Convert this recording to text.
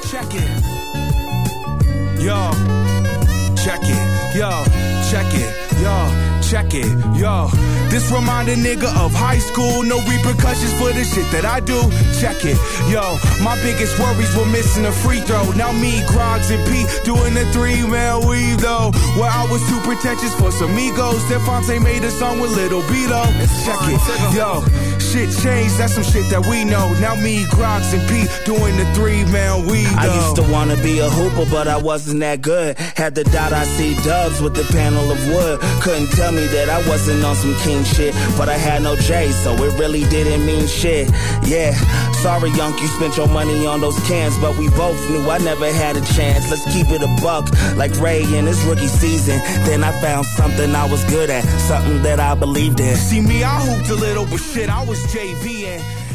check it. Yo, check it. Yo, check it. Yo, check it. Yo, this remind a nigga of high school. No repercussions for the shit that I do. Check it. Yo, my biggest worries were missing a free throw. Now me, Groggs, and P doing the 3-man weave though. Where I was too pretentious for some egos. Stephonte made a song with Lil B though. Check it. Yo, shit changed. That's some shit that we know. Now me, Groggs, and P doing the 3-man weave though. I used to wanna be a hooper, but I wasn't that good. Had the .IC dubs with the panel of wood. Couldn't tell me that I wasn't on some king shit, but I had no J, so it really didn't mean shit. Yeah, sorry, Yunk, you spent your money on those cans, but we both knew I never had a chance. Let's keep it a buck, like Ray in his rookie season. Then I found something I was good at, something that I believed in. See me, I hooped a little, but shit, I was JVing.